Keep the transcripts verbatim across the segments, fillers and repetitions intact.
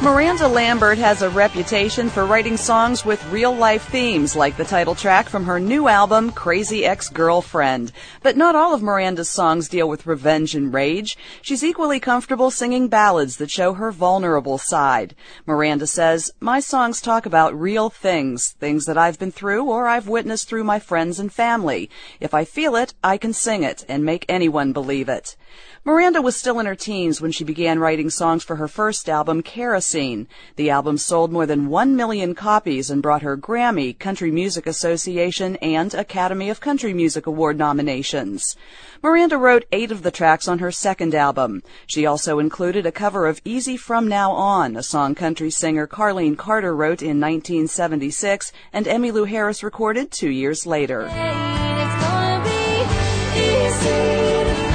Miranda Lambert has a reputation for writing songs with real-life themes, like the title track from her new album, Crazy Ex-Girlfriend. But not all of Miranda's songs deal with revenge and rage. She's equally comfortable singing ballads that show her vulnerable side. Miranda says, "My songs talk about real things, things that I've been through or I've witnessed through my friends and family. If I feel it, I can sing it and make anyone believe it." Miranda was still in her teens when she began writing songs for her first album, Kerosene. The album sold more than one million copies and brought her Grammy, Country Music Association, and Academy of Country Music Award nominations. Miranda wrote eight of the tracks on her second album. She also included a cover of Easy From Now On, a song country singer Carlene Carter wrote in nineteen seventy-six and Emmylou Harris recorded two years later. Hey, it's gonna be easy.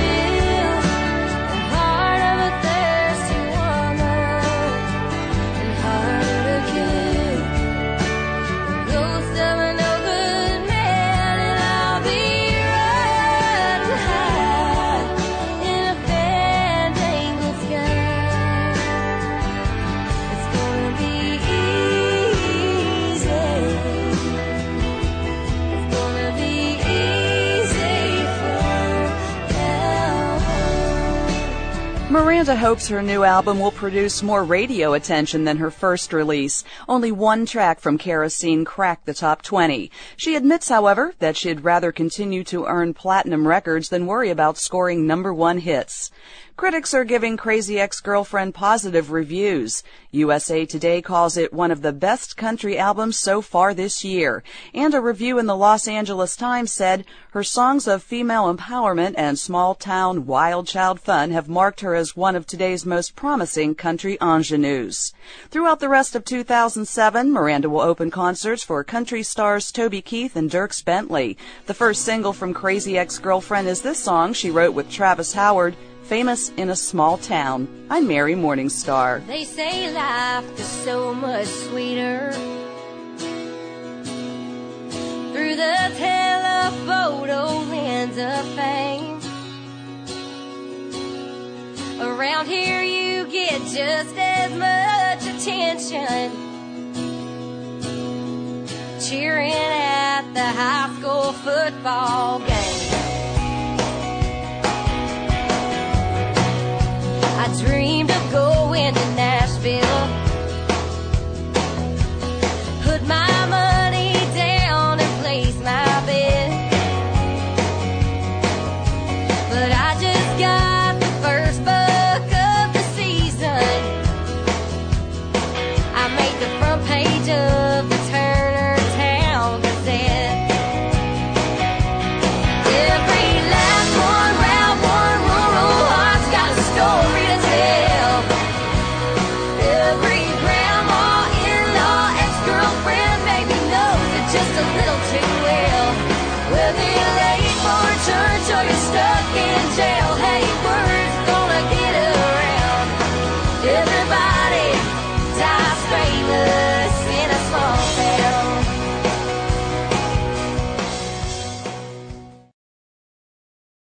Miranda hopes her new album will produce more radio attention than her first release. Only one track from Kerosene cracked the top twenty. She admits, however, that she'd rather continue to earn platinum records than worry about scoring number one hits. Critics are giving Crazy Ex-Girlfriend positive reviews. U S A Today calls it one of the best country albums so far this year. And a review in the Los Angeles Times said, her songs of female empowerment and small-town wild child fun have marked her as one of today's most promising country ingenues. Throughout the rest of two thousand seven, Miranda will open concerts for country stars Toby Keith and Dierks Bentley. The first single from Crazy Ex-Girlfriend is this song she wrote with Travis Howard, Famous in a Small Town. I'm Mary Morningstar. They say life is so much sweeter through the telephoto lens of fame. Around here you get just as much attention, cheering at the high school football game.